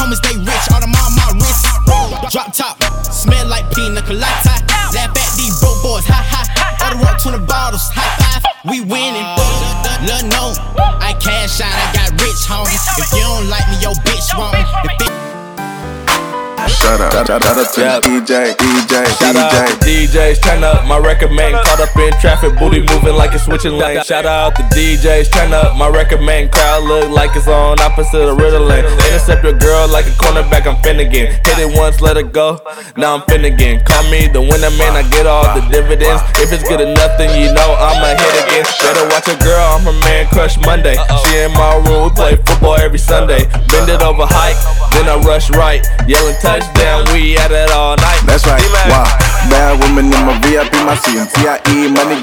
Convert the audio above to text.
homies, they rich, all them on my wrist. Drop top, smell like pina colada. Laugh at these broke boys, ha ha. Order up 20 bottles, high five, we winning. Lil' no, I cash out, I got rich, homie. If you don't like me, your bitch want me. Shout out to DJ. Shout out to DJs, turn up my record man. Caught up in traffic, booty moving like it's switching lanes. Shout out to DJs, turn up my record man. Crowd look like it's on opposite of Ritalin. Intercept your girl like a cornerback, I'm Finnegan. Hit it once, let it go, now I'm Finnegan. Call me the winner man, I get all the dividends. If it's good enough, then you know I'ma hit again. Better watch a girl, I'm her man crush Monday. She in my room, we play football every Sunday. Bend it over hike, then I rush right, yelling touchdown, we at it all night. That's right, wow. Bad women in my VIP, my CMTIE money.